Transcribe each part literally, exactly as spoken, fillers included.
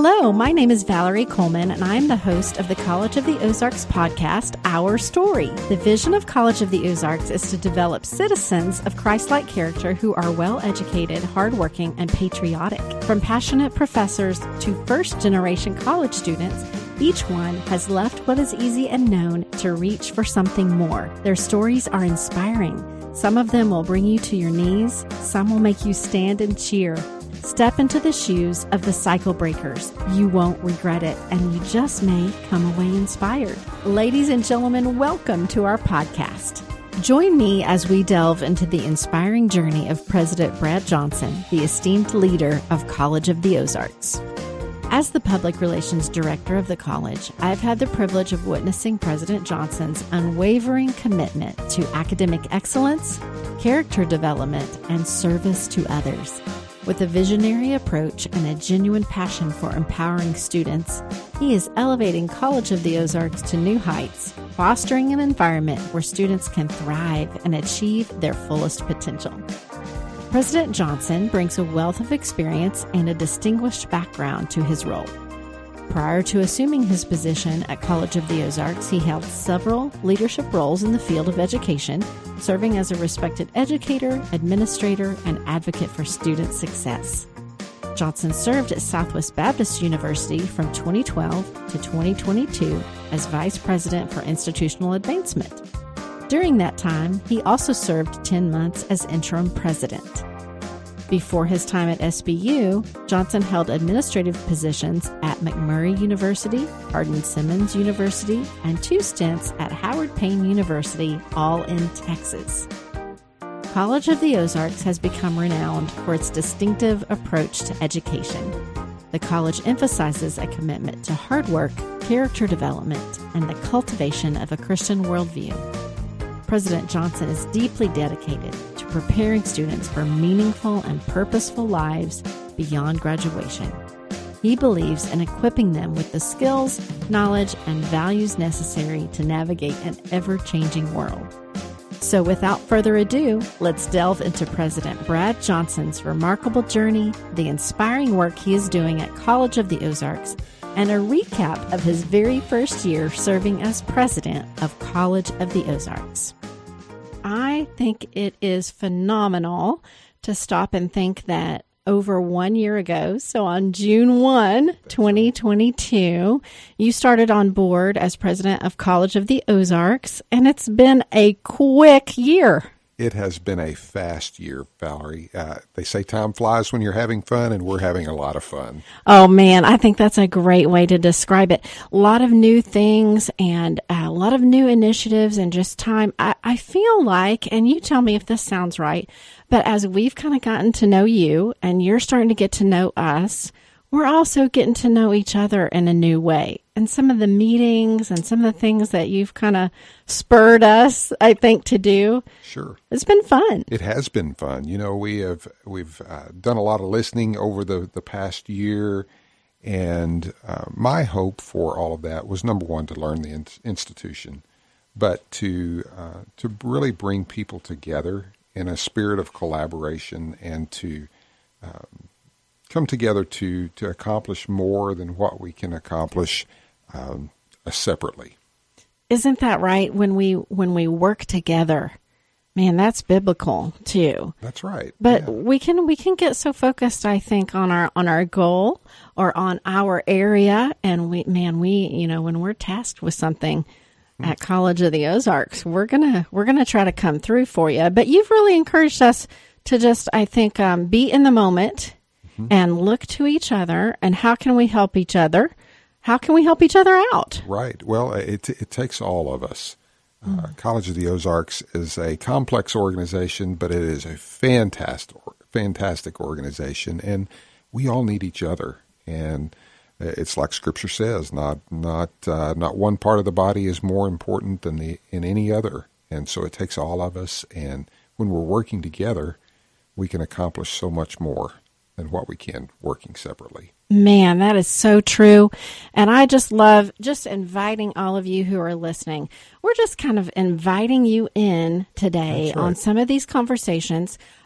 Hello, my name is Valerie Coleman, and I'm the host of the College of the Ozarks podcast, Our Story. The vision of College of the Ozarks is to develop citizens of Christ-like character who are well-educated, hardworking, and patriotic. From passionate professors to first-generation college students, each one has left what is easy and known to reach for something more. Their stories are inspiring. Some of them will bring you to your knees. Some will make you stand and cheer. Step into the shoes of the cycle breakers. You won't regret it, and you just may come away inspired. Ladies and gentlemen, welcome to our podcast. Join me as we delve into the inspiring journey of President Brad Johnson, the esteemed leader of College of the Ozarks. As the Public Relations Director of the college, I've had the privilege of witnessing President Johnson's unwavering commitment to academic excellence, character development, and service to others. With a visionary approach and a genuine passion for empowering students, he is elevating College of the Ozarks to new heights, fostering an environment where students can thrive and achieve their fullest potential. President Johnson brings a wealth of experience and a distinguished background to his role. Prior to assuming his position at College of the Ozarks, he held several leadership roles in the field of education, serving as a respected educator, administrator, and advocate for student success. Johnson served at Southwest Baptist University from twenty twelve to twenty twenty-two as Vice President for Institutional Advancement. During that time, he also served ten months as interim president. Before his time at S B U, Johnson held administrative positions at McMurry University, Hardin-Simmons University, and two stints at Howard Payne University, all in Texas. College of the Ozarks has become renowned for its distinctive approach to education. The college emphasizes a commitment to hard work, character development, and the cultivation of a Christian worldview. President Johnson is deeply dedicated to preparing students for meaningful and purposeful lives beyond graduation. He believes in equipping them with the skills, knowledge, and values necessary to navigate an ever-changing world. So without further ado, let's delve into President Brad Johnson's remarkable journey, the inspiring work he is doing at College of the Ozarks, and a recap of his very first year serving as president of College of the Ozarks. I think it is phenomenal to stop and think that over one year ago, so on June first, twenty twenty-two, you started on board as president of College of the Ozarks, and it's been a quick year. It has been a fast year, Valerie. Uh, they say time flies when you're having fun, and we're having a lot of fun. Oh, man, I think that's a great way to describe it. A lot of new things and a lot of new initiatives and just time. I, I feel like, and you tell me if this sounds right, but as we've kind of gotten to know you and you're starting to get to know us, we're also getting to know each other in a new way. And some of the meetings and some of the things that you've kind of spurred us, I think, to do. Sure. It's been fun. It has been fun. You know, we have, we've uh, done a lot of listening over the, the past year. And uh, my hope for all of that was, number one, to learn the in- institution, but to uh, to really bring people together in a spirit of collaboration and to um, come together to, to accomplish more than what we can accomplish um, separately. Isn't that right? When we when we work together, man, that's biblical too. That's right. But yeah. we can we can get so focused, I think, on our on our goal or on our area, and we man, we you know when we're tasked with something at College of the Ozarks, we're gonna we're gonna try to come through for you. But you've really encouraged us to just, I think, um, be in the moment mm-hmm. and look to each other. And how can we help each other? How can we help each other out? Right. Well, it it takes all of us. Uh, College of the Ozarks is a complex organization, but it is a fantastic, fantastic organization, and we all need each other. And it's like Scripture says: not not uh, not one part of the body is more important than the in any other. And so it takes all of us. And when we're working together, we can accomplish so much more than what we can working separately. Man, that is so true. And I just love just inviting all of you who are listening. We're just kind of inviting you in today That's right. on some of these conversations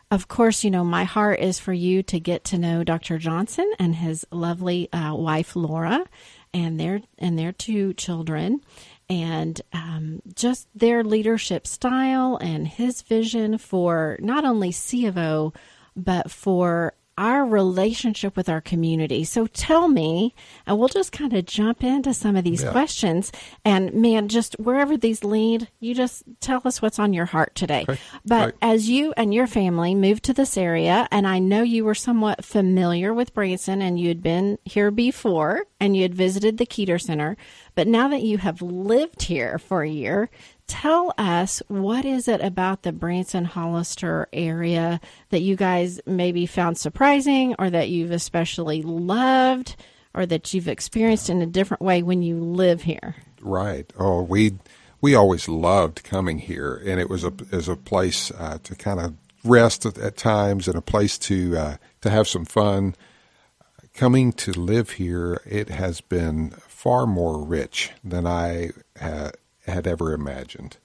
of course, you know, my heart is for you to get to know Doctor Johnson and his lovely uh, wife, Laura, and their and their two children, and um, just their leadership style and his vision for not only C of O, but for our relationship with our community. So tell me, and we'll just kind of jump into some of these yeah. questions. And man, just wherever these lead, you just tell us what's on your heart today. Okay. But right. as you and your family moved to this area, and I know you were somewhat familiar with Branson and you had been here before and you had visited the Keeter Center, but now that you have lived here for a year, tell us, what is it about the Branson-Hollister area that you guys maybe found surprising, or that you've especially loved, or that you've experienced in a different way when you live here? Right. Oh, we we always loved coming here, and it was a as a place uh, to kind of rest at, at times, and a place to uh, to have some fun. Coming to live here, it has been far more rich than I had. had ever imagined.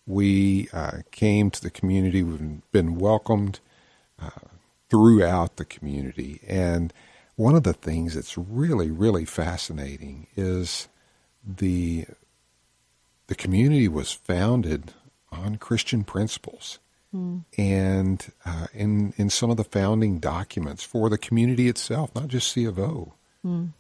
We uh, came to the community, we've been welcomed uh, throughout the community. And one of the things that's really, really fascinating is the the community was founded on Christian principles. Mm. And uh, in, in some of the founding documents for the community itself, not just C of O, mm.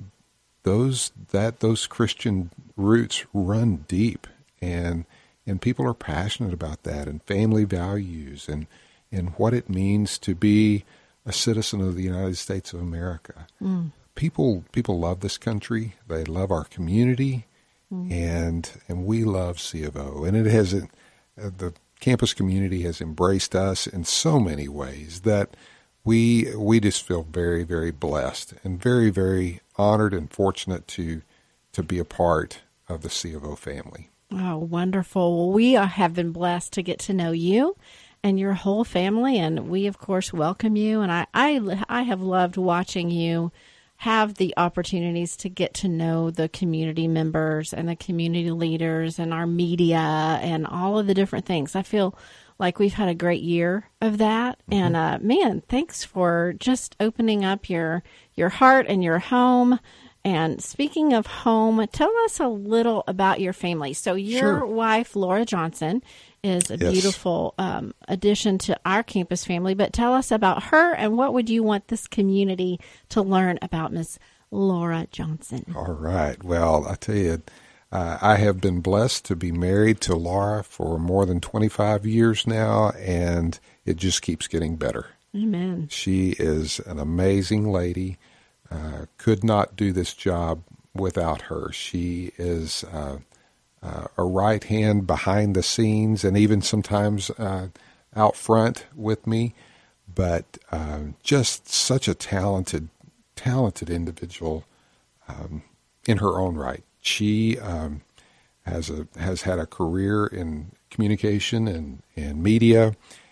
Those that those Christian roots run deep, and and people are passionate about that, and family values, and and what it means to be a citizen of the United States of America. Mm. People people love this country. They love our community, mm. and and we love C of O, and it has uh, the campus community has embraced us in so many ways that we we just feel very, very blessed and very, very honored and fortunate to to be a part of the C of O family. Oh, wonderful. Well, we are, have been blessed to get to know you and your whole family, and we, of course, welcome you. And I, I, I have loved watching you have the opportunities to get to know the community members and the community leaders and our media and all of the different things. I feel like we've had a great year of that. Mm-hmm. And, uh, man, thanks for just opening up your your heart and your home. And speaking of home, tell us a little about your family. So your sure. wife, Laura Johnson, is a yes. beautiful um, addition to our campus family. But tell us about her, and what would you want this community to learn about Miss Laura Johnson? All right. Well, I tell you, Uh, I have been blessed to be married to Laura for more than twenty-five years now, and it just keeps getting better. Amen. She is an amazing lady. Uh, could not do this job without her. She is uh, uh, a right hand behind the scenes, and even sometimes uh, out front with me, but uh, just such a talented, talented individual um, in her own right. She um, has a has had a career in communication and, and media,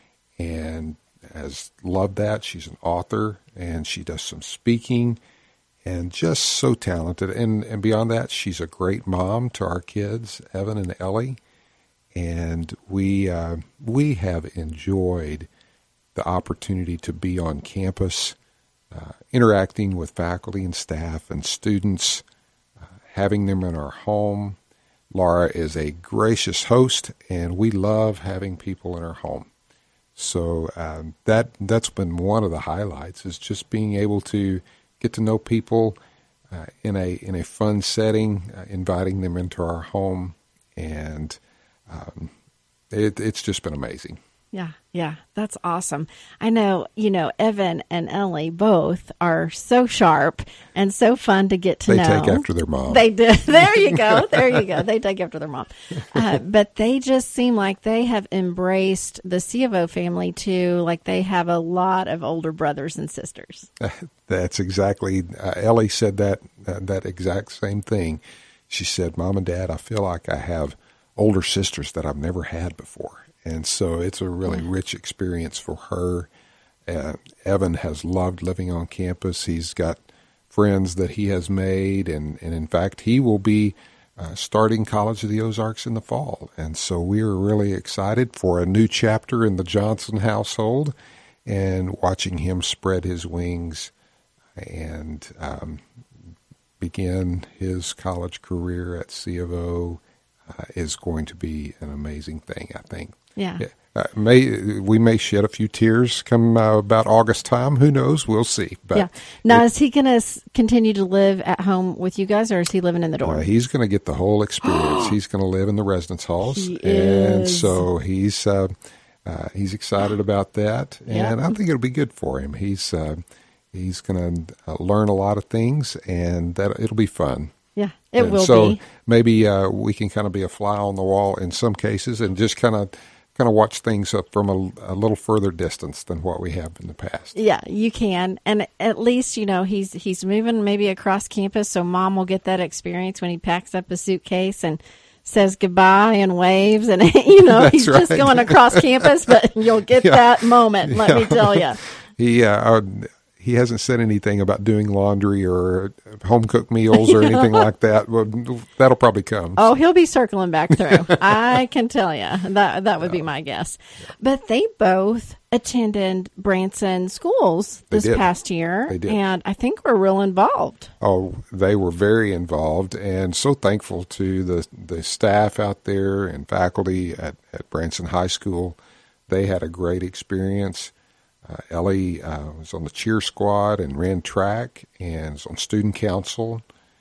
and has loved that. She's an author, and she does some speaking, and just so talented. And, and beyond that, she's a great mom to our kids, Evan and Ellie. And we uh, we have enjoyed the opportunity to be on campus, uh, interacting with faculty and staff and students, uh, having them in our home. Laura is a gracious host, and we love having people in our home. So um, that that's been one of the highlights, is just being able to get to know people uh, in a in a fun setting, uh, inviting them into our home, and um, it, it's just been amazing. Yeah, yeah, that's awesome. I know, you know, Evan and Ellie both are so sharp and so fun to get to they know. They take after their mom. They do. There you go. There you go. They take after their mom. Uh, but they just seem like they have embraced the C of O family too, like they have a lot of older brothers and sisters. That's exactly, uh, Ellie said that, uh, that exact same thing. She said, Mom and Dad, I feel like I have older sisters that I've never had before. And so it's a really yeah. rich experience for her. Uh, Evan has loved living on campus. He's got friends that he has made, and, and in fact, he will be uh, starting College of the Ozarks in the fall. And so we are really excited for a new chapter in the Johnson household. and watching him spread his wings and um, begin his college career at C of O uh, is going to be an amazing thing, I think. Yeah. Uh, may we may shed a few tears come uh, about August time. Who knows? We'll see. But yeah. Now, it, is he going to s- continue to live at home with you guys, or is he living in the dorm? Uh, he's going to get the whole experience. He's going to live in the residence halls, He and is. so he's uh, uh, he's excited about that, and Yep. I think it'll be good for him. He's uh, he's going to uh, learn a lot of things, and that it'll be fun. Yeah, it And will so be. maybe uh, we can kind of be a fly on the wall in some cases, and just kind of kind of watch things up from a, a little further distance than what we have in the past. Yeah, you can. And at least, you know, he's he's moving maybe across campus, so mom will get that experience when he packs up a suitcase and says goodbye and waves. And, you know, That's he's just right. going across campus, but you'll get Yeah. that moment, let Yeah. me tell you. He uh, uh, he hasn't said anything about doing laundry or home cooked meals or anything like that. Well, that'll probably come. Oh, he'll be circling back through. I can tell you. That that would be my guess. But they both attended Branson schools They this did. past year. They did. And I think we're real involved. Oh, they were very involved, and so thankful to the the staff out there and faculty at, at Branson High School. They had a great experience. Uh, Ellie uh, was on the cheer squad and ran track and was on student council.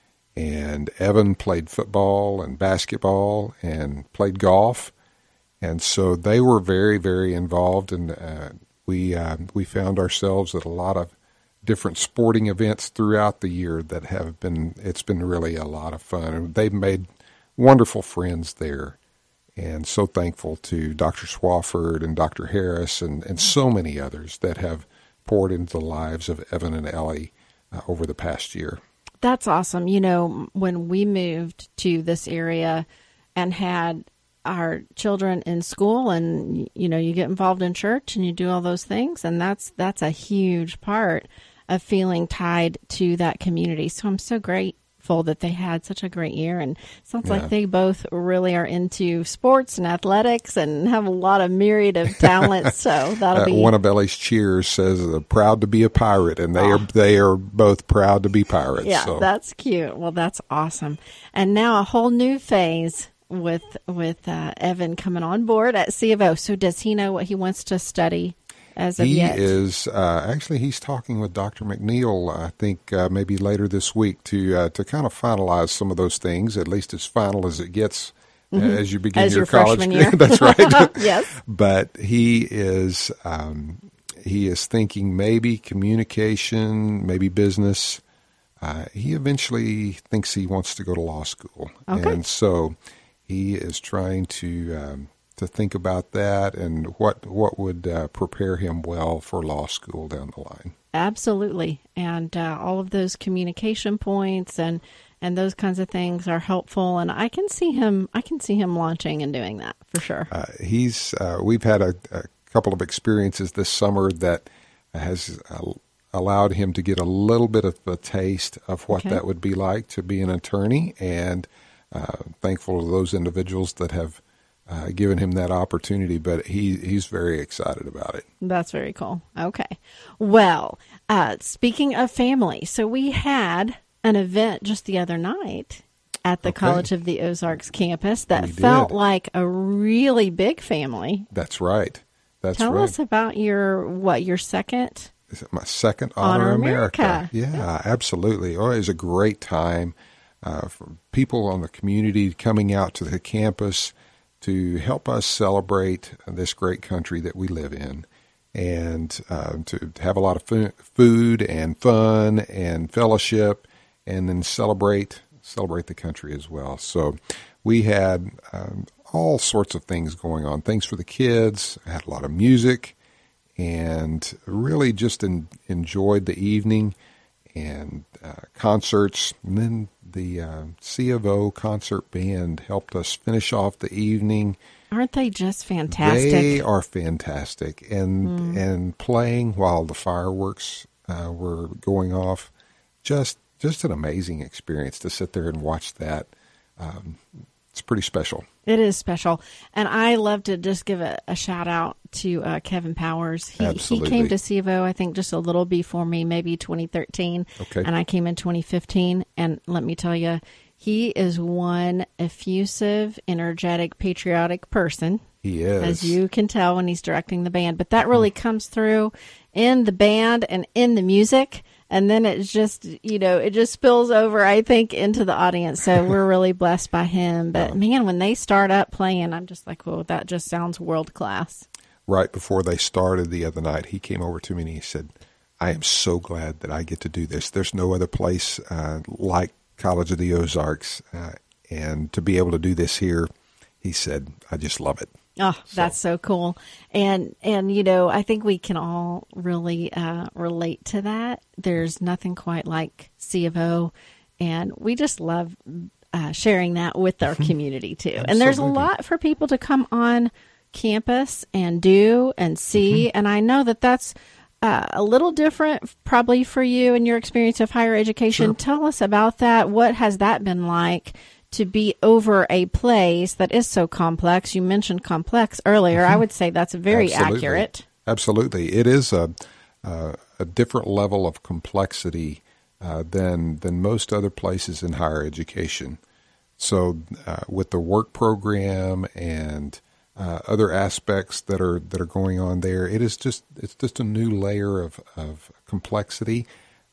And Evan played football and basketball and played golf. And so they were very, very involved. And uh, we uh, we found ourselves at a lot of different sporting events throughout the year that have been, it's been really a lot of fun. And they've made wonderful friends there. And so thankful to Doctor Swafford and Doctor Harris and, and so many others that have poured into the lives of Evan and Ellie uh, over the past year. That's awesome. You know, when we moved to this area and had our children in school and, you know, you get involved in church and you do all those things, and that's that's a huge part of feeling tied to that community. So I'm so grateful that they had such a great year, and it sounds Yeah. like they both really are into sports and athletics and have a lot of myriad of talents. So that'll Uh, be one of Ellie's cheers says, uh, "Proud to be a pirate," and they are they are both proud to be pirates. yeah, so. that's cute. Well, that's awesome. And now a whole new phase with with uh, Evan coming on board at C of O. So does he know what he wants to study as of He yet? is uh, actually he's talking with Doctor McNeil. I think uh, maybe later this week to uh, to kind of finalize some of those things. At least as final as it gets uh, as you begin As your, your college. freshman year. That's right. Yes. But he is um, he is thinking maybe communication, maybe business. Uh, he eventually thinks he wants to go to law school, Okay. and so he is trying to. Um, to think about that and what what would uh, prepare him well for law school down the line. Absolutely. And uh, all of those communication points and and those kinds of things are helpful. And I can see him I can see him launching and doing that for sure. Uh, he's uh, we've had a, a couple of experiences this summer that has uh, allowed him to get a little bit of a taste of what Okay. that would be like to be an attorney, and uh, thankful to those individuals that have uh, given him that opportunity. But he he's very excited about it. That's very cool. Okay. Well, uh, speaking of family, so we had an event just the other night at the Okay. College of the Ozarks campus that We felt did. like a really big family. That's right. That's Tell right. us about your, what, your second? Is it my second Honor, Honor America? America. Yeah, absolutely. Oh, it was a great time uh, for people on the community coming out to the campus to help us celebrate this great country that we live in, and uh, to have a lot of fu- food and fun and fellowship, and then celebrate celebrate the country as well. So we had um, all sorts of things going on, things for the kids. I had a lot of music, and really just en- enjoyed the evening and uh, concerts. And then the uh, C of O concert band helped us finish off the evening. Aren't they just fantastic? They are fantastic, and and playing while the fireworks uh, were going off. Just just an amazing experience to sit there and watch that. Um, it's pretty special. It is special. And I love to just give a, a shout out to uh, Kevin Powers. He, Absolutely. he came to C of O, I think, just a little before me, maybe twenty thirteen. Okay. And I came in twenty fifteen. And let me tell you, he is one effusive, energetic, patriotic person. He is. As you can tell when he's directing the band. But that really comes through in the band and in the music. And then it's just, you know, it just spills over, I think, into the audience. So we're really blessed by him. But, yeah. man, when they start up playing, I'm just like, well, that just sounds world class. Right before they started the other night, he came over to me and he said, I am so glad that I get to do this. There's no other place uh, like College of the Ozarks. Uh, and to be able to do this here, he said, I just love it. Oh, that's so, so cool. And, and, you know, I think we can all really uh, relate to that. There's nothing quite like C of O. And we just love uh, sharing that with our community, too. And there's a lot for people to come on campus and do and see. Mm-hmm. And I know that that's uh, a little different probably for you and your experience of higher education. Sure. Tell us about that. What has that been like to be over a place that is so complex? You mentioned complex earlier. Mm-hmm. I would say that's very Absolutely. accurate. Absolutely. It is a, uh, a different level of complexity uh, than than most other places in higher education. So uh, with the work program and uh, other aspects that are that are going on there, it is just it's just a new layer of, of complexity.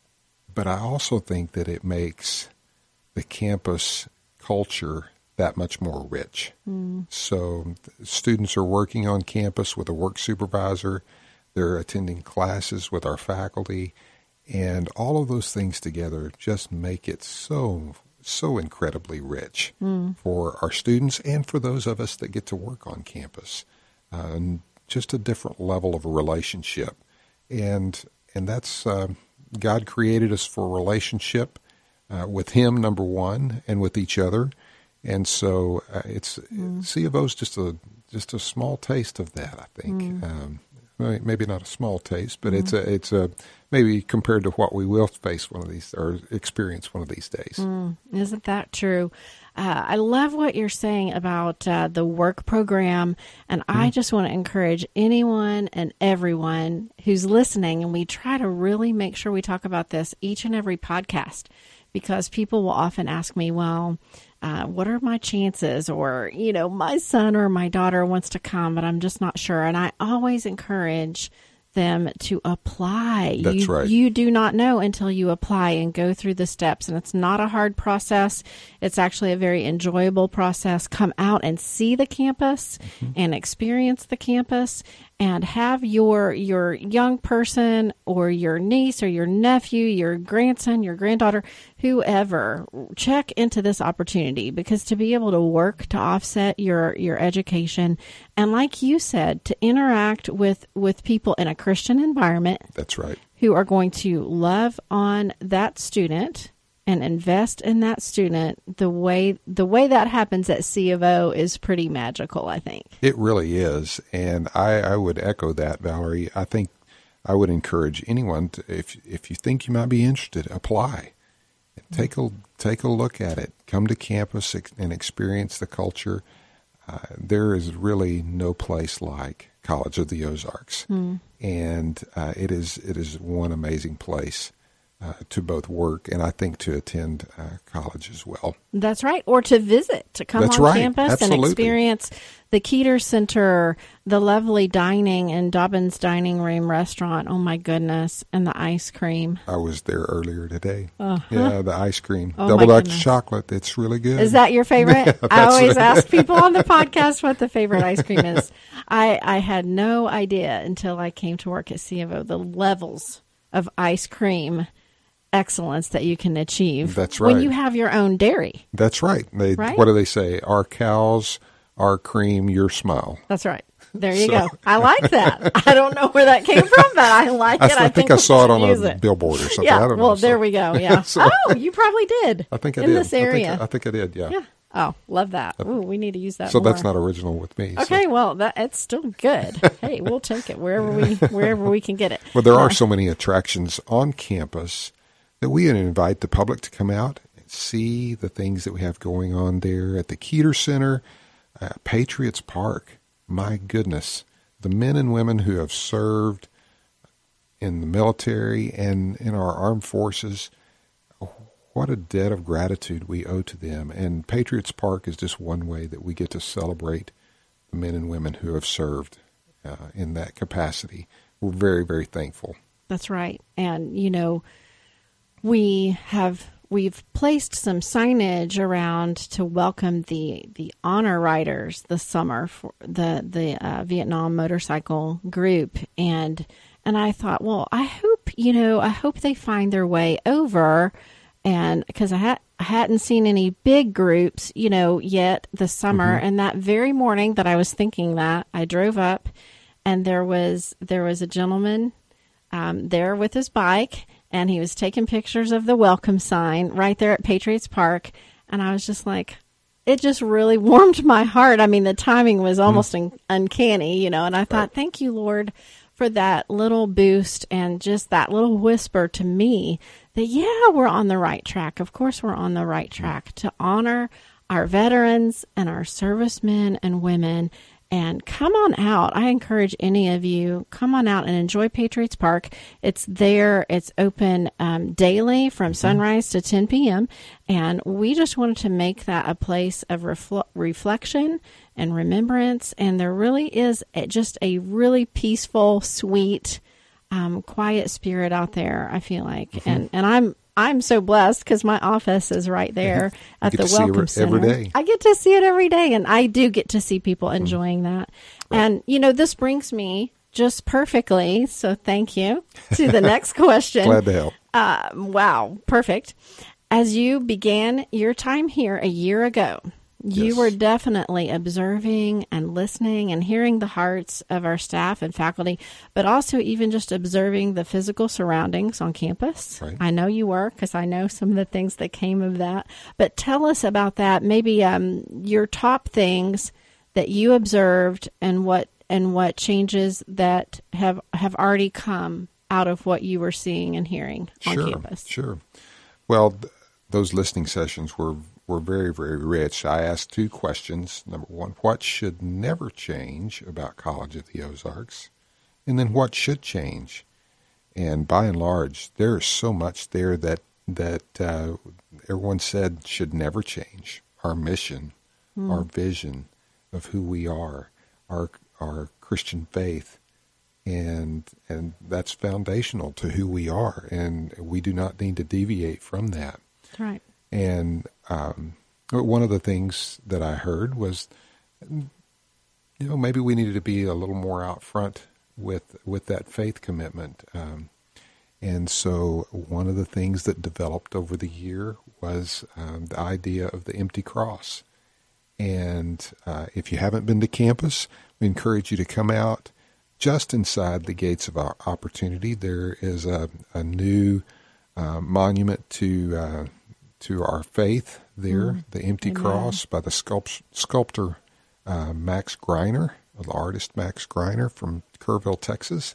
But I also think that it makes the campus culture that much more rich. Mm. So students are working on campus with a work supervisor. They're attending classes with our faculty. And all of those things together just make it so, so incredibly rich mm. for our students and for those of us that get to work on campus. Uh, and just a different level of a relationship. And, and that's, uh, God created us for a relationship Uh, with him, number one, and with each other, and so uh, it's mm. C of O's just a just a small taste of that. I think mm. um, maybe not a small taste, but mm. it's a it's a maybe compared to what we will face one of these or experience one of these days. Mm. Isn't that true? Uh, I love what you're saying about uh, the work program, and mm. I just want to encourage anyone and everyone who's listening, and we try to really make sure we talk about this each and every podcast. Because people will often ask me, well, uh, what are my chances? Or, you know, my son or my daughter wants to come, but I'm just not sure. And I always encourage them to apply. That's you, right. You do not know until you apply and go through the steps. And it's not a hard process. It's actually a very enjoyable process. Come out and see the campus mm-hmm. and experience the campus and have your your young person or your niece or your nephew, your grandson, your granddaughter, whoever, check into this opportunity, because to be able to work to offset your, your education and, like you said, to interact with, with people in a Christian environment. That's right. Who are going to love on that student and invest in that student. The way the way that happens at C of O is pretty magical, I think. It really is. And I, I would echo that, Valerie. I think I would encourage anyone to, if if you think you might be interested, apply. Take a take a look at it. Come to campus and experience the culture. Uh, there is really no place like College of the Ozarks, mm. and uh, it is it is one amazing place uh, to both work and I think to attend uh, college as well. That's right, or to visit, to come That's on right. campus Absolutely. And experience the Keeter Center, the lovely dining and Dobbins Dining Room restaurant. Oh my goodness, and the ice cream. I was there earlier today. Uh-huh. Yeah, the ice cream, oh double Dutch chocolate. It's really good. Is that your favorite? Yeah, I always right. ask people on the podcast what the favorite ice cream is. I, I had no idea until I came to work at C of O the levels of ice cream excellence that you can achieve. That's right. When you have your own dairy. That's right. They, right? What do they say? Our cows, our cream, your smile. That's right. There you so. go. I like that. I don't know where that came from, but I like I, it. I, I think, think I saw it on a it. billboard or something. Yeah. I don't well, know, there so. we go. Yeah. so, oh, you probably did. I think I in did. In this area. I think, I think I did. Yeah. Yeah. Oh, love that. Ooh, we need to use that So more. that's not original with me. Okay, so. well, that it's still good. Hey, we'll take it wherever we wherever we can get it. Well, there yeah. are so many attractions on campus that we invite the public to come out, see the things that we have going on there at the Keeter Center, uh, Patriots Park. My goodness, the men and women who have served in the military and in our armed forces, what a debt of gratitude we owe to them. And Patriots Park is just one way that we get to celebrate the men and women who have served uh, in that capacity. We're very, very thankful. That's right. And, you know, we have, we've placed some signage around to welcome the, the honor riders this summer for the, the uh, Vietnam motorcycle group. And, and I thought, well, I hope, you know, I hope they find their way over. And because I, ha- I hadn't seen any big groups, you know, yet this summer. Mm-hmm. And that very morning that I was thinking that, I drove up and there was there was a gentleman um, there with his bike, and he was taking pictures of the welcome sign right there at Patriots Park. And I was just like, it just really warmed my heart. I mean, the timing was almost mm-hmm. un- uncanny, you know, and I thought, right. Thank you, Lord, for that little boost and just that little whisper to me that, yeah, we're on the right track. Of course, we're on the right track to honor our veterans and our servicemen and women. And come on out. I encourage any of you, come on out and enjoy Patriots Park. It's there. It's open um, daily from sunrise to ten p.m. And we just wanted to make that a place of refl- reflection and remembrance. And there really is a, just a really peaceful, sweet, um, quiet spirit out there, I feel like. Mm-hmm. And, and I'm I'm so blessed because my office is right there at the Welcome Center. Every day. I get to see it every day, and I do get to see people enjoying mm. that. Right. And, you know, this brings me just perfectly, so thank you, to the next question. Glad to help. Uh, wow, perfect. As you began your time here a year ago, you yes. were definitely observing and listening and hearing the hearts of our staff and faculty, but also even just observing the physical surroundings on campus. Right. I know you were, because I know some of the things that came of that. But tell us about that. Maybe um, your top things that you observed and what and what changes that have have already come out of what you were seeing and hearing on sure, campus. Sure. Well, th- those listening sessions were were very, very rich. I asked two questions. Number one, what should never change about College of the Ozarks? And then what should change? And by and large, there is so much there that that uh, everyone said should never change. Our mission, mm. our vision of who we are, our our Christian faith, and and that's foundational to who we are, and we do not need to deviate from that. That's right. And um, one of the things that I heard was, you know, maybe we needed to be a little more out front with with that faith commitment. Um, and so one of the things that developed over the year was um, the idea of the empty cross. And uh, if you haven't been to campus, we encourage you to come out. Just inside the gates of our opportunity, there is a, a new uh, monument to uh, to our faith there, mm, the empty amen. Cross by the sculpt- sculptor uh, Max Greiner, the artist Max Greiner from Kerrville, Texas.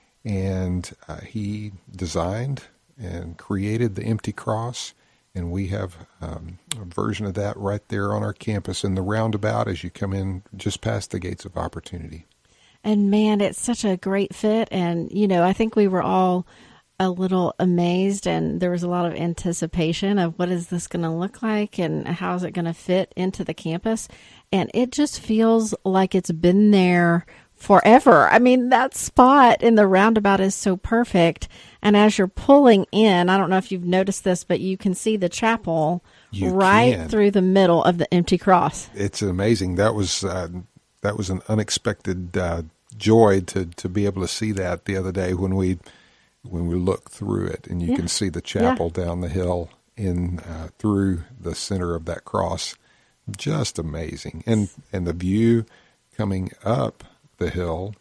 And uh, he designed and created the empty cross, and we have um, a version of that right there on our campus in the roundabout as you come in just past the gates of opportunity. And man, it's such a great fit. And, you know, I think we were all a little amazed, and there was a lot of anticipation of what is this going to look like and how is it going to fit into the campus. And it just feels like it's been there forever. I mean, that spot in the roundabout is so perfect. And as you're pulling in, I don't know if you've noticed this, but you can see the chapel you right can. Through the middle of the empty cross. It's amazing. That was uh, that was an unexpected uh, joy to to be able to see that the other day when we when we look through it, and you yeah. can see the chapel yeah. down the hill in uh, through the center of that cross. Just amazing. And and the view coming up the hill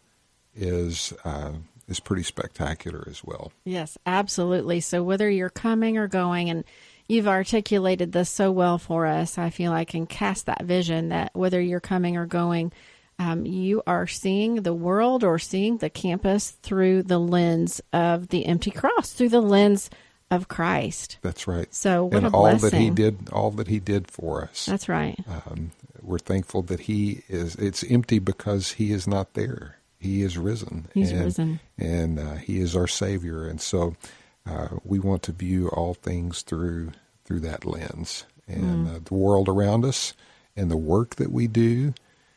is uh, is pretty spectacular as well. Yes, absolutely. So whether you're coming or going, and you've articulated this so well for us, I feel I can cast that vision that whether you're coming or going, um, you are seeing the world or seeing the campus through the lens of the empty cross, through the lens of Christ. That's right. So what and a all blessing. that he did, all that he did for us. That's right. Um, we're thankful that he is, it's empty because he is not there. He is risen. He's and, risen. And uh, he is our Savior. And so uh, we want to view all things through through that lens. And mm. uh, the world around us and the work that we do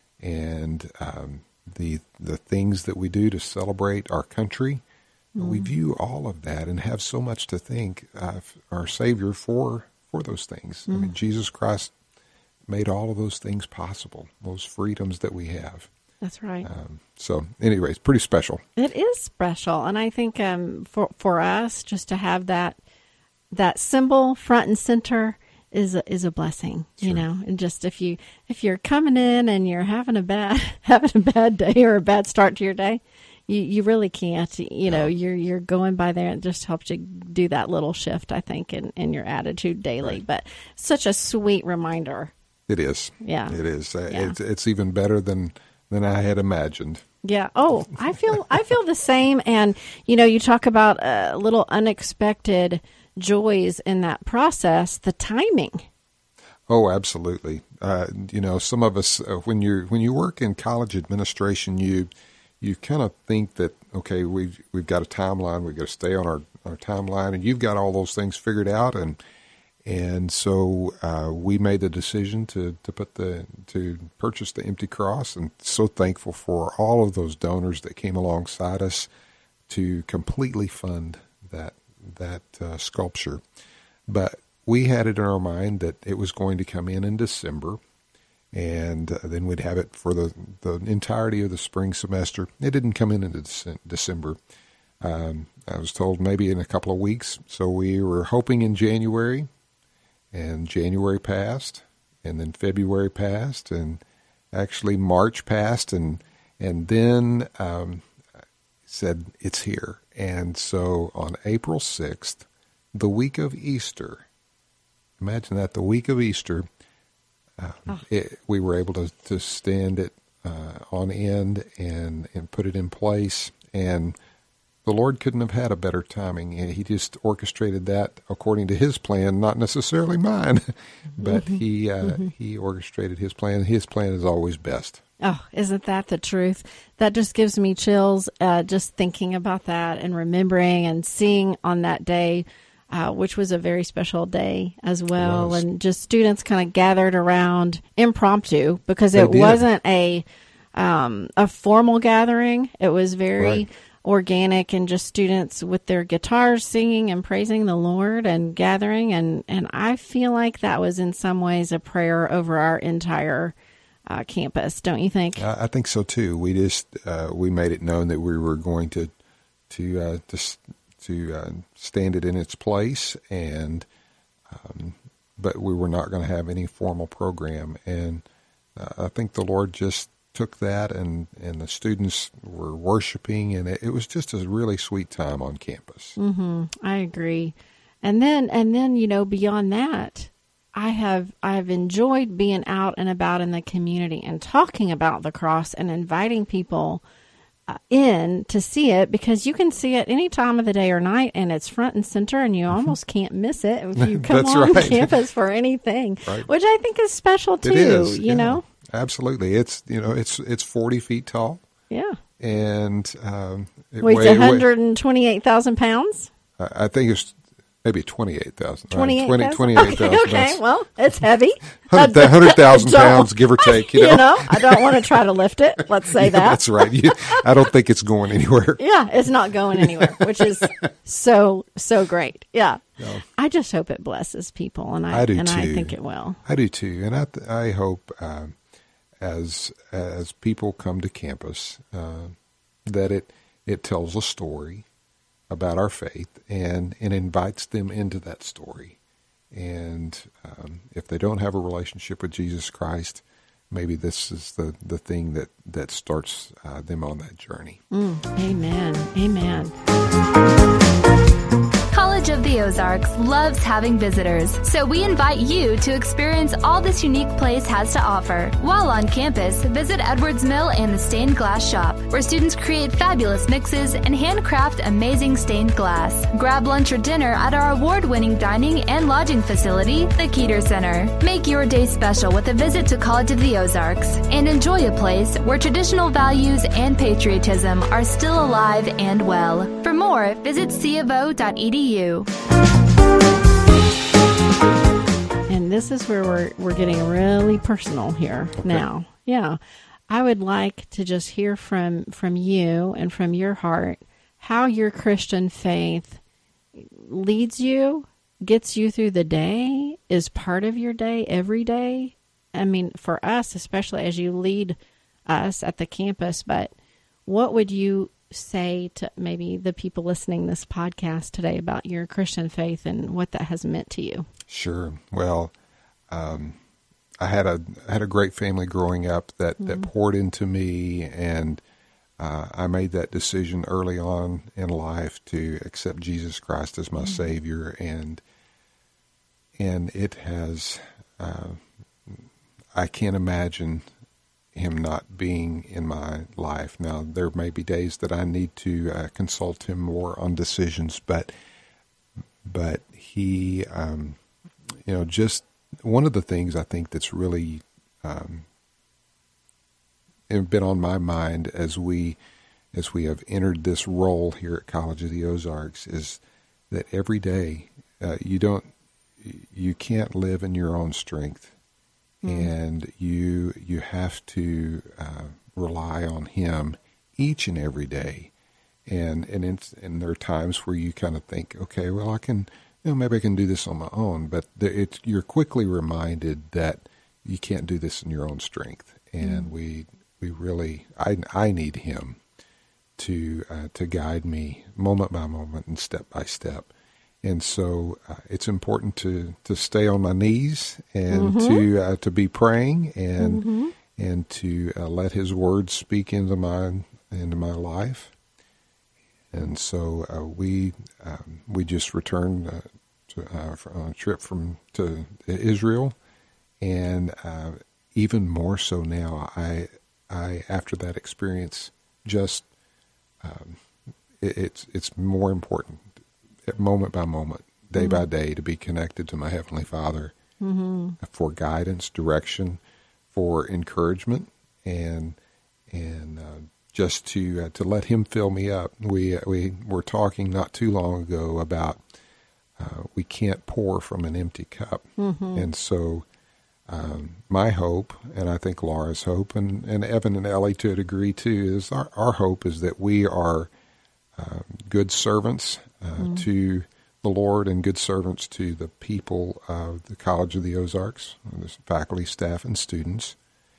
and um, the the things that we do to celebrate our country, mm. we view all of that and have so much to thank uh, our Savior for, for those things. Mm. I mean, Jesus Christ made all of those things possible, those freedoms that we have. That's right. Um, so anyway, it's pretty special. It is special. And I think um, for for us, just to have that that symbol front and center is a, is a blessing, sure. you know, and just if you, if you're coming in and you're having a bad, having a bad day or a bad start to your day, you, you really can't, you know, no. you're, you're going by there and it just helps you do that little shift, I think, in, in your attitude daily, right. But such a sweet reminder. It is. Yeah. It is. Uh, yeah. It's, it's even better than, than I had imagined. Yeah. Oh, I feel, I feel the same. And, you know, you talk about a little unexpected joys in that process, the timing. Oh, absolutely. Uh, you know, some of us, uh, when you when you work in college administration, you you kind of think that, okay, we've, we've got a timeline, we've got to stay on our, our timeline, and you've got all those things figured out. And and so uh, we made the decision to, to put the to purchase the Empty Cross, and so thankful for all of those donors that came alongside us to completely fund that that uh, sculpture. But we had it in our mind that it was going to come in in December, and uh, then we'd have it for the, the entirety of the spring semester. It didn't come in in Dece- December. Um, I was told maybe in a couple of weeks, so we were hoping in January, and January passed, and then February passed, and actually March passed, and and then um, said it's here. And so on April sixth, the week of Easter, imagine that, the week of Easter, uh, oh. it, we were able to, to stand it uh, on end and, and put it in place. And the Lord couldn't have had a better timing. He just orchestrated that according to his plan, not necessarily mine, but mm-hmm. he uh, mm-hmm. he orchestrated his plan. His plan is always best. Oh, isn't that the truth? That just gives me chills uh, just thinking about that and remembering and seeing on that day, uh, which was a very special day as well. And just students kind of gathered around impromptu because it wasn't a um, a formal gathering. It was very right. organic and just students with their guitars singing and praising the Lord and gathering. And, and I feel like that was in some ways a prayer over our entire Uh, campus, don't you think? I, I think so too. We just uh, we made it known that we were going to to uh, to to uh, stand it in its place, and um, but we were not going to have any formal program. And uh, I think the Lord just took that, and, and the students were worshiping, and it, it was just a really sweet time on campus. Mm-hmm. I agree. And then and then you know beyond that, I have I've enjoyed being out and about in the community and talking about the cross and inviting people uh, in to see it, because you can see it any time of the day or night, and it's front and center, and you almost can't miss it if you come on right. campus for anything, right. which I think is special too. It is, you yeah, know, absolutely. It's you know it's it's forty feet tall. Yeah, and um, it weighs one hundred and twenty-eight thousand pounds. I, I think it's. Maybe twenty-eight thousand. twenty-eight thousand? twenty-eight thousand. Okay, okay. Well, it's heavy. one hundred thousand pounds, give or take. You know? you know, I don't want to try to lift it. Let's say yeah, that. That's right. You, I don't think it's going anywhere. Yeah, it's not going anywhere, which is so, so great. Yeah. No. I just hope it blesses people, and I, I do and too. I think it will. I do too. And I, I hope uh, as as people come to campus uh, that it, it tells a story about our faith, and, and invites them into that story. And um, if they don't have a relationship with Jesus Christ, maybe this is the, the thing that, that starts uh, them on that journey. Mm, amen. Amen. College College of the Ozarks loves having visitors, so we invite you to experience all this unique place has to offer. While on campus, visit Edwards Mill and the Stained Glass Shop, where students create fabulous mixes and handcraft amazing stained glass. Grab lunch or dinner at our award-winning dining and lodging facility, the Keeter Center. Make your day special with a visit to College of the Ozarks and enjoy a place where traditional values and patriotism are still alive and well. For more, visit c of o dot e d u. And this is where we're we're getting really personal here okay. now. Yeah. I would like to just hear from, from you and from your heart how your Christian faith leads you, gets you through the day, is part of your day every day. I mean, for us, especially as you lead us at the campus, but what would you say to maybe the people listening this podcast today about your Christian faith and what that has meant to you? Sure. Well, um, I had a I had a great family growing up that, mm-hmm. that poured into me, and uh, I made that decision early on in life to accept Jesus Christ as my mm-hmm. Savior, and and it has uh, I can't imagine him not being in my life. Now, there may be days that I need to uh, consult him more on decisions, but but he, um, you know, just one of the things I think that's really um, been on my mind as we as we have entered this role here at College of the Ozarks is that every day uh, you don't you can't live in your own strength. And you you have to uh, rely on him each and every day, and and it's, and there are times where you kind of think, okay, well, I can, you know, maybe I can do this on my own, but the, it's you're quickly reminded that you can't do this in your own strength, and mm. we we really I I need him to uh, to guide me moment by moment and step by step. And so uh, it's important to, to stay on my knees and mm-hmm. to uh, to be praying and mm-hmm. and to uh, let His Word speak into my into my life. And so uh, we um, we just returned uh, to, uh, on a trip from to Israel, and uh, even more so now. I I after that experience, just um, it, it's it's more important. Moment by moment, day mm-hmm. by day, to be connected to my Heavenly Father mm-hmm. for guidance, direction, for encouragement, and and uh, just to uh, to let Him fill me up. We uh, we were talking not too long ago about uh, we can't pour from an empty cup, mm-hmm. and so um, my hope, and I think Laura's hope, and, and Evan and Ellie to a degree too, is our, our hope is that we are uh, good servants. Uh, mm-hmm. to the Lord and good servants to the people of the College of the Ozarks, the faculty, staff, and students.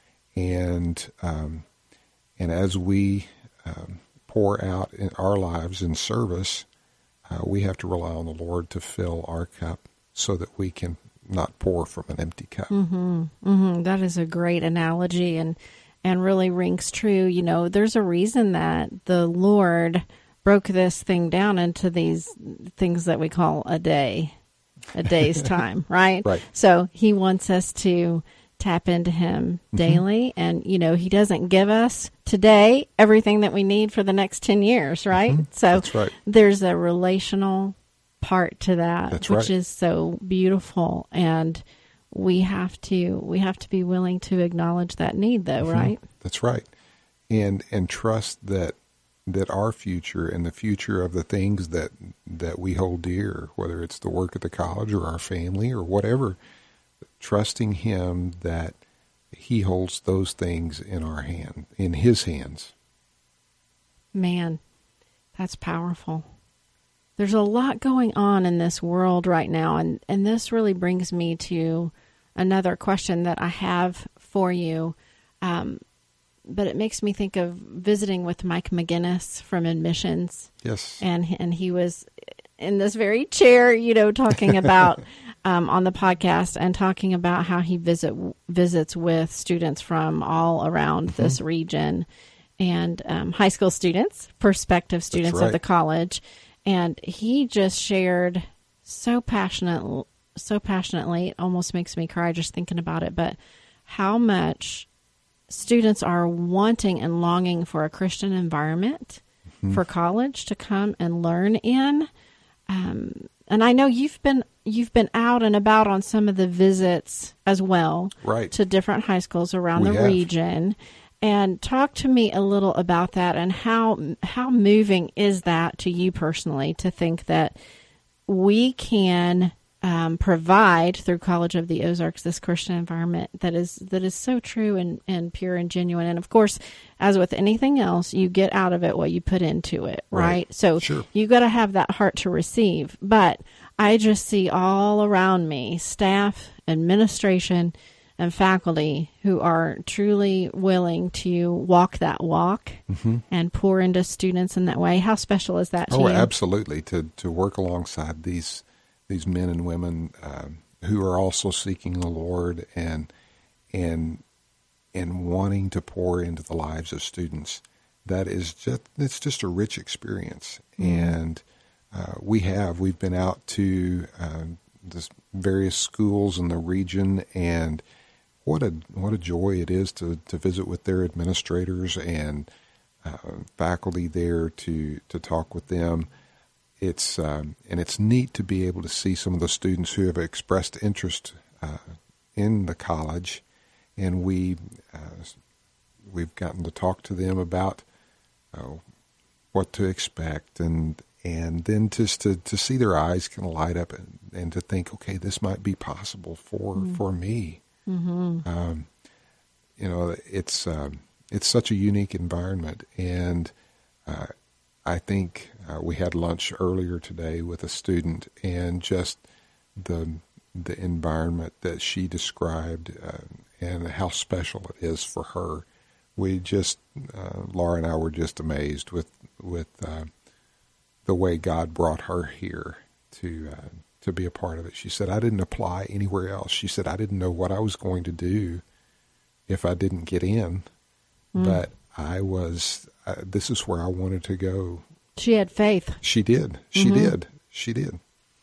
And um, and as we um, pour out in our lives in service, uh, we have to rely on the Lord to fill our cup so that we can not pour from an empty cup. Mm-hmm. Mm-hmm. That is a great analogy and, and really rings true. You know, there's a reason that the Lord broke this thing down into these things that we call a day, a day's time, right? Right. So he wants us to tap into him daily. Mm-hmm. And, you know, he doesn't give us today everything that we need for the next ten years, right? Mm-hmm. So That's right. There's a relational part to that, That's which right. is so beautiful. And we have to, we have to be willing to acknowledge that need though, mm-hmm. right? That's right. And, and trust that, that our future and the future of the things that that we hold dear, whether it's the work at the college or our family or whatever, trusting him that he holds those things in our hand, in his hands. Man, that's powerful. There's a lot going on in this world right now, and, and this really brings me to another question that I have for you. Um, But it makes me think of visiting with Mike McGinnis from Admissions. Yes. And and he was in this very chair, you know, talking about um, on the podcast and talking about how he visit visits with students from all around mm-hmm. this region and um, high school students, prospective students right. of the college. And he just shared so passionate, so passionately, it almost makes me cry just thinking about it, but how much students are wanting and longing for a Christian environment mm-hmm. for college to come and learn in. Um, and I know you've been you've been out and about on some of the visits as well, right, to different high schools around we the have. region. And talk to me a little about that, and how how moving is that to you personally to think that we can um, provide through College of the Ozarks this Christian environment that is that is so true and, and pure and genuine. And of course, as with anything else, you get out of it what you put into it, right? Right. So sure. you got to have that heart to receive. But I just see all around me staff, administration, and faculty who are truly willing to walk that walk mm-hmm. and pour into students in that way. How special is that to oh, you? absolutely. To to work alongside these these men and women uh, who are also seeking the Lord and and and wanting to pour into the lives of students. That is just it's just a rich experience. Mm-hmm. And uh, we have we've been out to uh, the various schools in the region, and What a what a joy it is to, to visit with their administrators and uh, faculty there to, to talk with them. It's um, and it's neat to be able to see some of the students who have expressed interest uh, in the college, and we uh, we've gotten to talk to them about uh, what to expect, and and then just to, to see their eyes kind of light up and, and to think, okay, this might be possible for mm. for me. Mm-hmm. Um, you know, it's um, it's such a unique environment, and uh, I think uh, we had lunch earlier today with a student, and just the the environment that she described uh, and how special it is for her. We just uh, Laura and I were just amazed with with uh, the way God brought her here to. Uh, to be a part of it. She said, I didn't apply anywhere else. She said, I didn't know what I was going to do if I didn't get in, mm. but I was, uh, this is where I wanted to go. She had faith. She did. She mm-hmm. did. She did.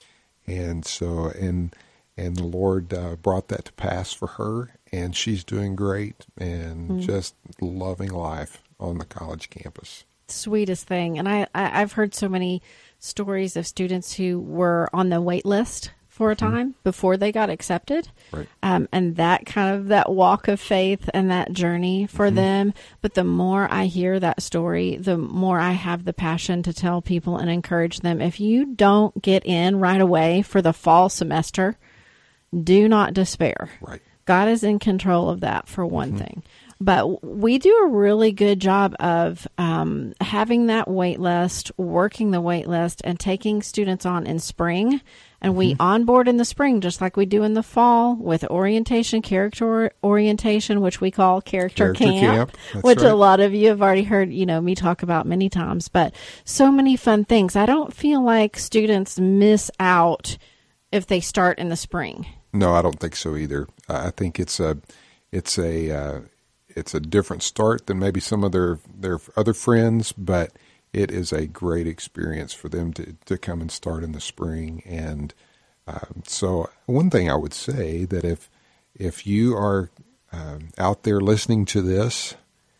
And so, and, and the Lord uh, brought that to pass for her, and she's doing great and mm. just loving life on the college campus. Sweetest thing. And I, I, I've heard so many stories of students who were on the wait list for a time mm-hmm. before they got accepted. Right. Um, and that kind of that walk of faith and that journey for mm-hmm. them. But the more I hear that story, the more I have the passion to tell people and encourage them. If you don't get in right away for the fall semester, do not despair. Right. God is in control of that, for one mm-hmm. thing. But we do a really good job of um, having that wait list, working the wait list, and taking students on in spring. And mm-hmm. we onboard in the spring, just like we do in the fall, with orientation, character orientation, which we call character, character camp, camp. which right. a lot of you have already heard, you know, me talk about many times. But so many fun things. I don't feel like students miss out if they start in the spring. No, I don't think so either. I think it's a, it's a. Uh, It's a different start than maybe some of their, their other friends, but it is a great experience for them to, to come and start in the spring. And um, so one thing I would say that if if you are um, out there listening to this,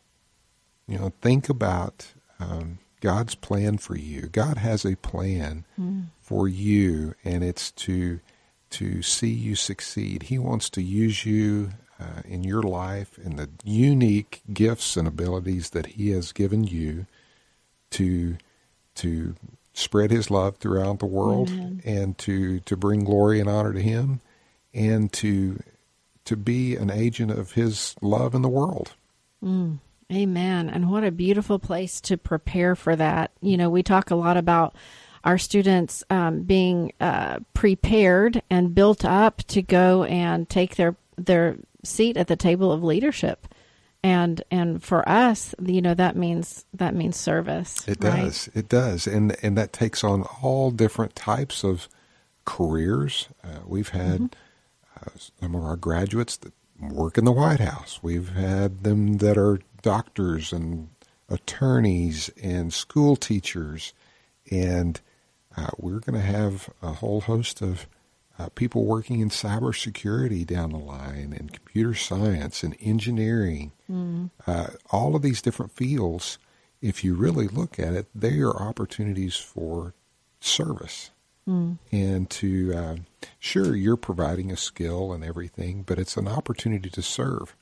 you know, think about um, God's plan for you. God has a plan mm. for you, and it's to to see you succeed. He wants to use you Uh, in your life and the unique gifts and abilities that he has given you to to spread his love throughout the world. Amen. And to, to bring glory and honor to him, and to to be an agent of his love in the world. Mm, amen. And what a beautiful place to prepare for that. You know, we talk a lot about our students um, being uh, prepared and built up to go and take their their seat at the table of leadership, and and for us, you know, that means that means service. It right? does, it does, and and that takes on all different types of careers. Uh, we've had mm-hmm. uh, some of our graduates that work in the White House. We've had them that are doctors and attorneys and school teachers, and uh, we're going to have a whole host of uh, people working in cybersecurity down the line, and computer science and engineering, mm. uh, all of these different fields. If you really look at it, they are opportunities for service. Mm. And to, uh, sure, you're providing a skill and everything, but it's an opportunity to serve.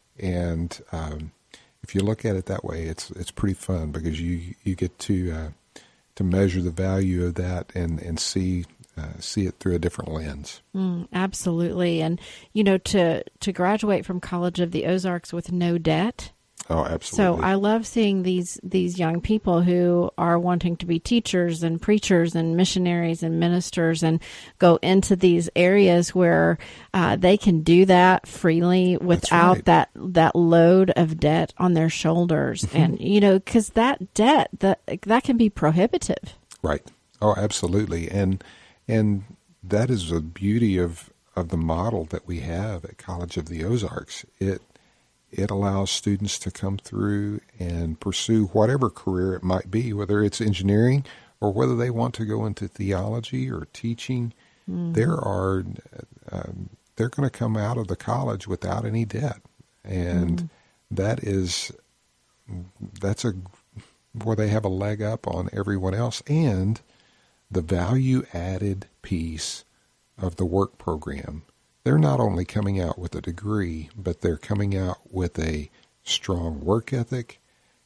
And um, if you look at it that way, it's it's pretty fun, because you you get to uh, to measure the value of that and and see uh, see it through a different lens. Mm, absolutely, and you know, to to graduate from College of the Ozarks with no debt. Oh, absolutely. So I love seeing these these young people who are wanting to be teachers and preachers and missionaries and ministers, and go into these areas where uh, they can do that freely without right. that that load of debt on their shoulders. Mm-hmm. And, you know, because that debt, that, that can be prohibitive. Right. Oh, absolutely. And and that is the beauty of, of the model that we have at College of the Ozarks. It It allows students to come through and pursue whatever career it might be, whether it's engineering or whether they want to go into theology or teaching. Mm-hmm. There are um, they're going to come out of the college without any debt, and mm-hmm. that is that's a where they have a leg up on everyone else. And the value added piece of the work program. They're not only coming out with a degree, but they're coming out with a strong work ethic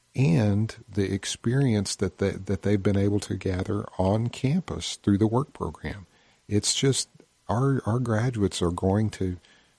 and the experience that they, that they've been able to gather on campus through the work program. It's just our our graduates are going to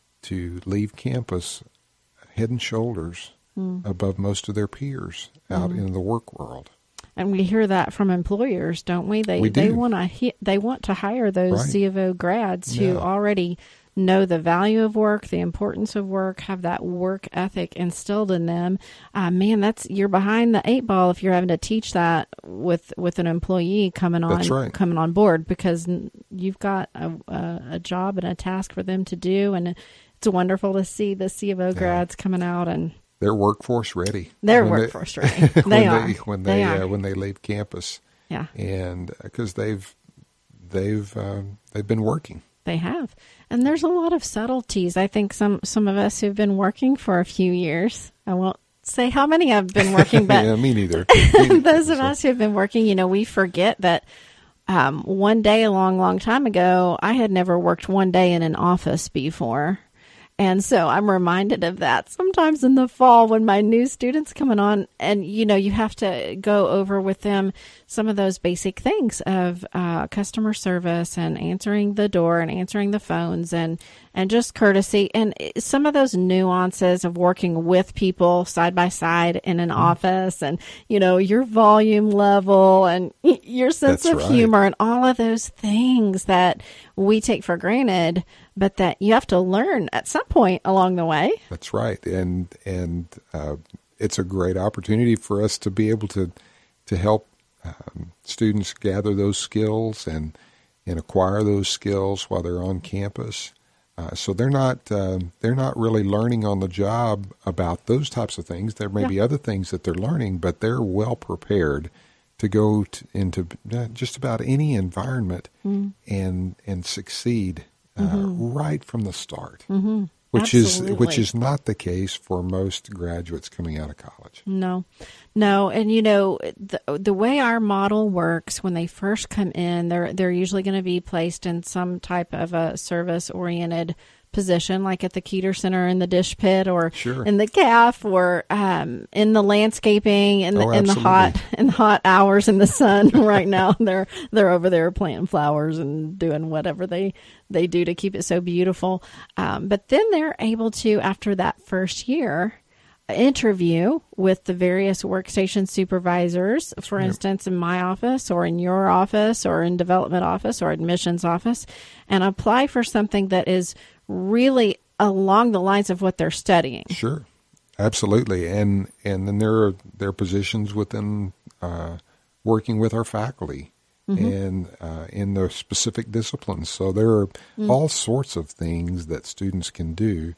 to leave campus head and shoulders mm. above most of their peers out mm. in the work world. And we hear that from employers, don't we? They we do. they want to they want to hire those right. C of O grads who yeah. already know the value of work, the importance of work, have that work ethic instilled in them. Uh, man, that's you're behind the eight ball if you're having to teach that with with an employee coming on right. coming on board, because you've got a, a, a job and a task for them to do, and it's wonderful to see the C of O grads yeah. coming out and they're workforce ready. They're workforce they, ready. They when are they, when they, they uh, are. when they leave campus. Yeah, and because uh, they've they've um, they've been working. They have. And there's a lot of subtleties. I think some, some of us who've been working for a few years, I won't say how many have been working, but yeah, me neither. Me neither. Those of us who've been working, you know, we forget that um, one day a long, long time ago, I had never worked one day in an office before. And so I'm reminded of that sometimes in the fall when my new students coming on, and, you know, you have to go over with them some of those basic things of uh, customer service and answering the door and answering the phones and, and just courtesy and some of those nuances of working with people side by side in an mm. office, and, you know, your volume level and your sense That's of right. humor and all of those things that we take for granted, but that you have to learn at some point along the way. That's right. And and uh, it's a great opportunity for us to be able to to help um, students gather those skills and, and acquire those skills while they're on campus. Uh, so they're not uh, they're not really learning on the job about those types of things. There may yeah. be other things that they're learning, but they're well prepared to go to, into just about any environment mm. and and succeed uh, mm-hmm. right from the start, mm-hmm. which Absolutely. is which is not the case for most graduates coming out of college. No, no, and you know the the way our model works when they first come in, they're they're usually going to be placed in some type of a service oriented position, like at the Keeter Center in the dish pit, or sure. in the C A F, or um, in the landscaping, in the, oh, in the hot in the hot hours in the sun. Right now, they're they're over there planting flowers and doing whatever they they do to keep it so beautiful. Um, but then they're able to, after that first year, interview with the various workstation supervisors, for instance, in my office or in your office or in development office or admissions office, and apply for something that is really along the lines of what they're studying. Sure, absolutely. And and then there are there are positions within uh, working with our faculty mm-hmm. and uh, in the specific disciplines. So there are mm. all sorts of things that students can do.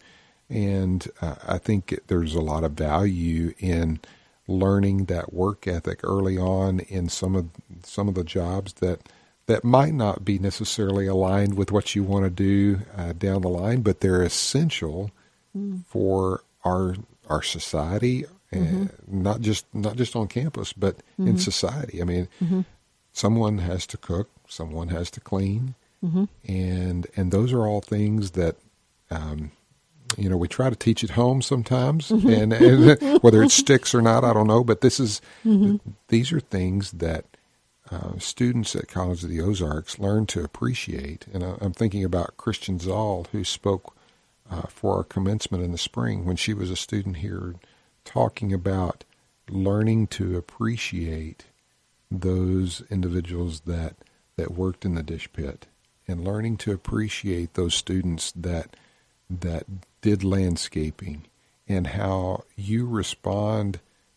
And uh, I think there's a lot of value in learning that work ethic early on in some of some of the jobs that that might not be necessarily aligned with what you want to do uh, down the line, but they're essential mm. for our our society, mm-hmm. and not just not just on campus, but mm-hmm. in society. I mean, mm-hmm. someone has to cook, someone has to clean, mm-hmm. and and those are all things that um, you know we try to teach at home sometimes, mm-hmm. and, and whether it sticks or not, I don't know. But this is mm-hmm. these are things that Uh, students at College of the Ozarks learn to appreciate. And I, I'm thinking about Christian Zoll, who spoke uh, for our commencement in the spring when she was a student here, talking about learning to appreciate those individuals that, that worked in the dish pit, and learning to appreciate those students that that did landscaping, and how you respond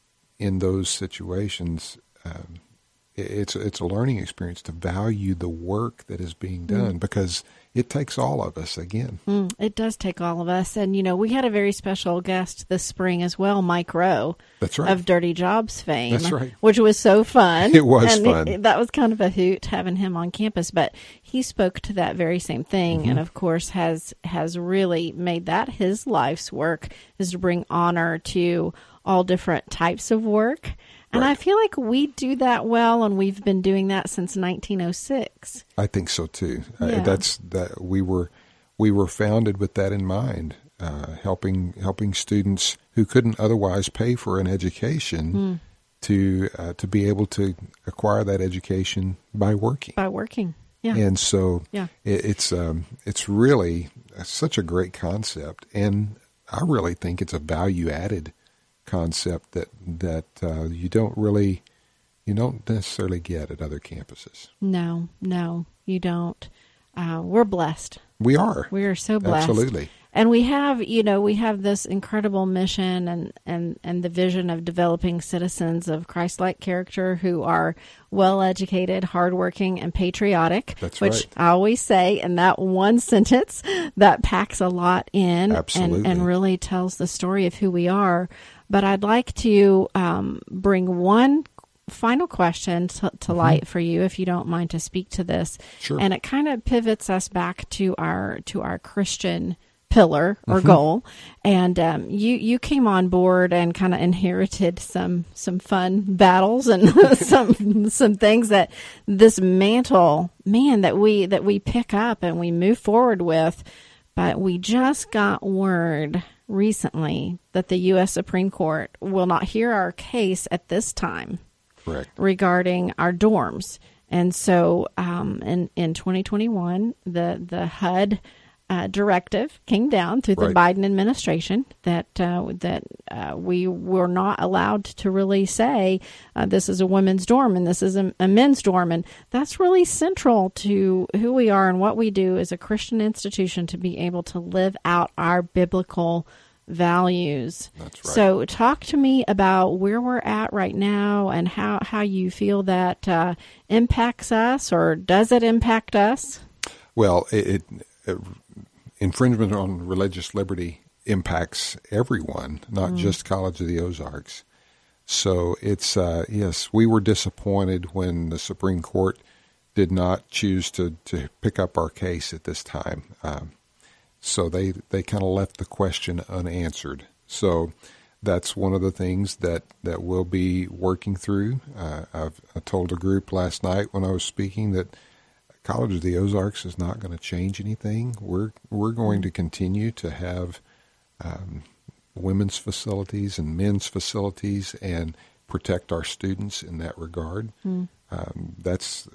in those situations. Um, It's it's a learning experience to value the work that is being done, mm. because it takes all of us again. Mm, it does take all of us. And, you know, we had a very special guest this spring as well, Mike Rowe. That's right. Of Dirty Jobs fame. That's right. Which was so fun. It was and fun. It, that was kind of a hoot having him on campus. But he spoke to that very same thing, mm-hmm. and, of course, has has really made that his life's work, is to bring honor to all different types of work. And right. I feel like we do that well, and we've been doing that since nineteen oh six. I think so too. Yeah. Uh, that's that we were we were founded with that in mind, uh, helping helping students who couldn't otherwise pay for an education mm. to uh, to be able to acquire that education by working. By working, yeah. And so yeah. it, it's um, it's really such a great concept, and I really think it's a value added concept that that uh, you don't really you don't necessarily get at other campuses. No, no, you don't. Uh, we're blessed. We are. We are so blessed. Absolutely. And we have, you know, we have this incredible mission and, and, and the vision of developing citizens of Christ-like character who are well-educated, hardworking, and patriotic. That's which right. I always say in that one sentence that packs a lot in. Absolutely. And, and really tells the story of who we are. But I'd like to um, bring one final question to, to mm-hmm. light for you, if you don't mind to speak to this. Sure. And it kind of pivots us back to our to our Christian pillar or mm-hmm. goal. And um, you you came on board and kind of inherited some some fun battles and some some things that this mantle, man, that we that we pick up and we move forward with. But we just got word recently that the U S Supreme Court will not hear our case at this time. Correct. Regarding our dorms. And so um, in, in twenty twenty-one, the, the H U D uh, directive came down through the right. Biden administration that uh, that uh, we were not allowed to really say uh, this is a women's dorm and this is a, a men's dorm. And that's really central to who we are and what we do as a Christian institution, to be able to live out our biblical values. That's right. So talk to me about where we're at right now and how, how you feel that uh, impacts us, or does it impact us? Well, it, it, it infringement on religious liberty impacts everyone, not mm. just College of the Ozarks. So it's, uh, yes, we were disappointed when the Supreme Court did not choose to, to pick up our case at this time. Um, So they, they kind of left the question unanswered. So that's one of the things that, that we'll be working through. Uh, I've I told a group last night when I was speaking that College of the Ozarks is not going to change anything. We're we're going to continue to have um, women's facilities and men's facilities and protect our students in that regard. Mm. Um, that's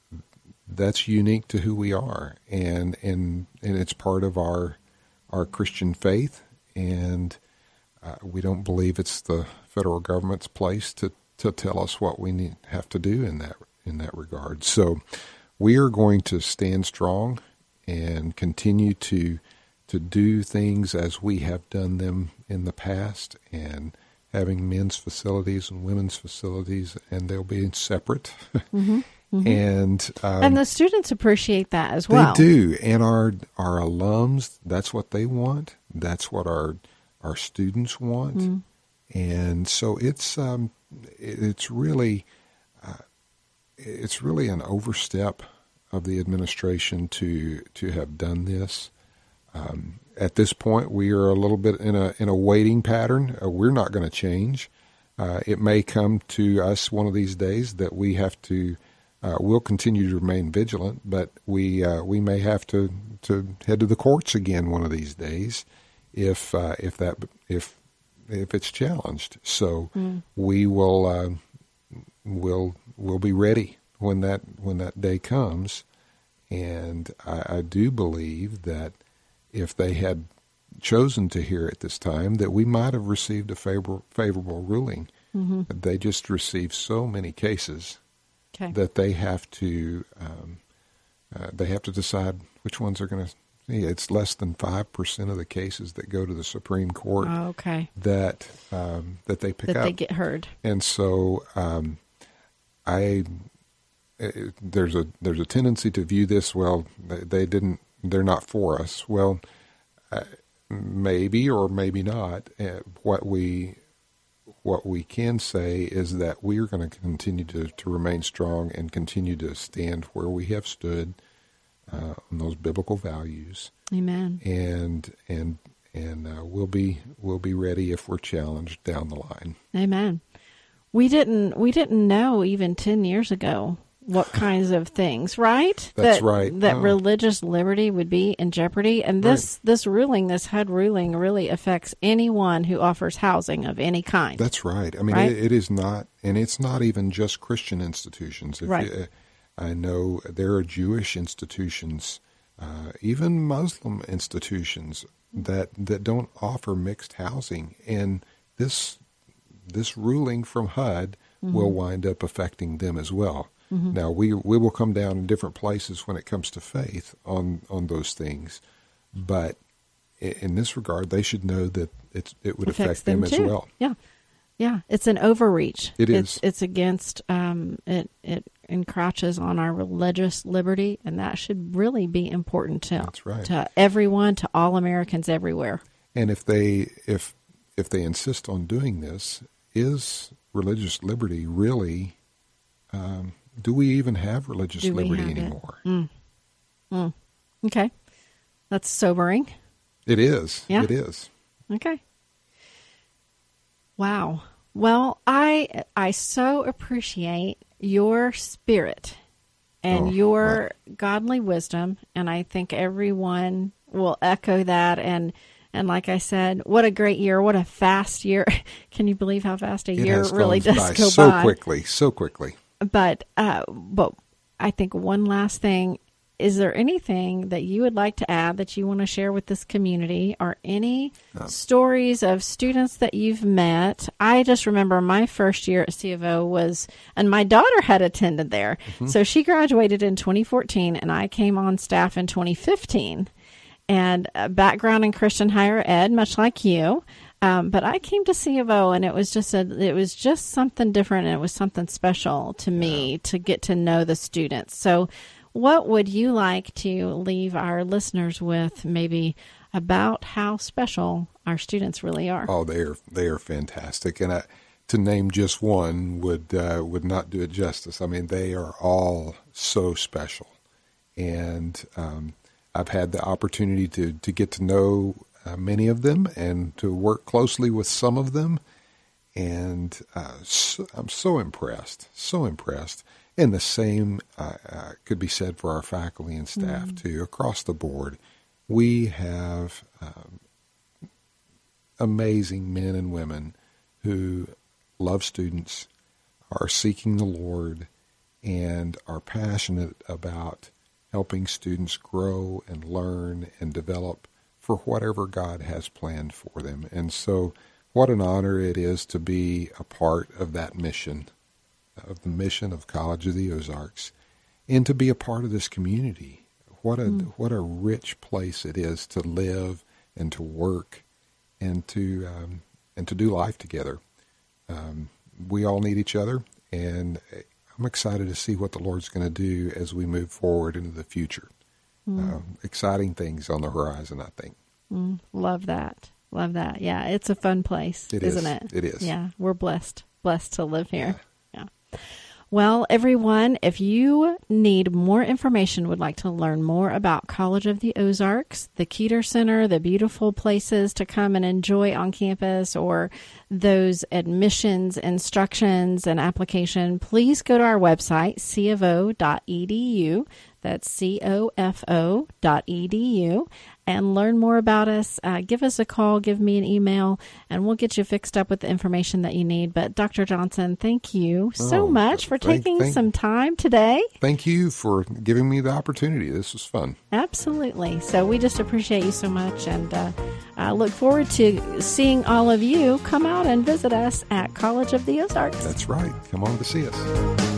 That's unique to who we are, and and, and it's part of our our Christian faith, and uh, we don't believe it's the federal government's place to, to tell us what we need, have to do in that in that regard. So we are going to stand strong and continue to to do things as we have done them in the past, and having men's facilities and women's facilities, and they'll be separate. Mm-hmm. Mm-hmm. And um, and the students appreciate that as well. They do, and our our alums, that's what they want. That's what our our students want, mm. and so it's um, it's really uh, it's really an overstep of the administration to to have done this. Um, at this point, we are a little bit in a in a waiting pattern. Uh, we're not going to change. Uh, it may come to us one of these days that we have to. Uh, we'll continue to remain vigilant, but we uh, we may have to, to head to the courts again one of these days if uh, if that if if it's challenged. So mm. we will uh, will will be ready when that when that day comes, and I, I do believe that if they had chosen to hear it this time, that we might have received a favor, favorable ruling. Mm-hmm. They just received so many cases. Okay. That they have to um, uh, they have to decide which ones are going to. It's less than five percent of the cases that go to the Supreme Court. Oh, okay. That um, that they pick that up. That they get heard. And so, um, I it, there's a there's a tendency to view this. Well, they, they didn't. They're not for us. Well, uh, maybe or maybe not. Uh, what we. What we can say is that we are going to continue to, to remain strong and continue to stand where we have stood uh, on those biblical values. Amen. And and and uh, we'll be we'll be ready if we're challenged down the line. Amen. We didn't we didn't know even ten years ago what kinds of things, right? That's that, right. That oh. religious liberty would be in jeopardy. And this, right. this ruling, this H U D ruling, really affects anyone who offers housing of any kind. That's right. I mean, right? It, it is not, and it's not even just Christian institutions. If right. You, I know there are Jewish institutions, uh, even Muslim institutions that that don't offer mixed housing, and this this ruling from H U D mm-hmm. will wind up affecting them as well. Mm-hmm. Now, we we will come down in different places when it comes to faith on, on those things, but in, in this regard, they should know that it's, it would affects affect them, them as too. well. Yeah, yeah, it's an overreach. It is. It's, it's against um, it. It encroaches on our religious liberty, and that should really be important to That's right. to everyone, to all Americans everywhere. And if they if if they insist on doing this, is religious liberty really? Um, Do we even have religious Do liberty have anymore? Mm. Mm. Okay. That's sobering. It is. Yeah. It is. Okay. Wow. Well, I I so appreciate your spirit and oh, your right. godly wisdom, and I think everyone will echo that. And and like I said, what a great year! What a fast year! Can you believe how fast a it year has really gone does by go so by? So quickly, so quickly. But uh, but I think one last thing. Is there anything that you would like to add that you want to share with this community, or any no. stories of students that you've met? I just remember my first year at C of O was, and my daughter had attended there. Mm-hmm. So she graduated in twenty fourteen, and I came on staff in twenty fifteen. And a background in Christian higher ed, much like you. Um, but I came to C of O, and it was just a, it was just something different, and it was something special to me yeah. to get to know the students. So what would you like to leave our listeners with, maybe about how special our students really are? Oh, they are they are fantastic, and I, to name just one would uh, would not do it justice. I mean, they are all so special, and um, I've had the opportunity to to get to know uh, many of them and to work closely with some of them, and uh, so, I'm so impressed, so impressed. And the same uh, uh, could be said for our faculty and staff, mm. too. Across the board, we have um, amazing men and women who love students, are seeking the Lord, and are passionate about helping students grow and learn and develop for whatever God has planned for them. And so what an honor it is to be a part of that mission, of the mission of College of the Ozarks, and to be a part of this community. What a mm. what a rich place it is to live and to work and to um, and to do life together. Um, we all need each other, and I'm excited to see what the Lord's going to do as we move forward into the future. Mm. Uh, exciting things on the horizon, I think. Mm. Love that. Love that. Yeah, it's a fun place, it isn't is. it? It is. Yeah, we're blessed, blessed to live here. Yeah. Yeah. Well, everyone, if you need more information, would like to learn more about College of the Ozarks, the Keeter Center, the beautiful places to come and enjoy on campus, or those admissions instructions and application, please go to our website, c f o dot e d u. That's C O F O dot E D U, and learn more about us. Uh, give us a call, give me an email, and we'll get you fixed up with the information that you need. But Doctor Johnson, thank you so oh, much for thank, taking thank, some time today. Thank you for giving me the opportunity. This was fun. Absolutely. So we just appreciate you so much, and uh, I look forward to seeing all of you come out and visit us at College of the Ozarks. That's right. Come on to see us.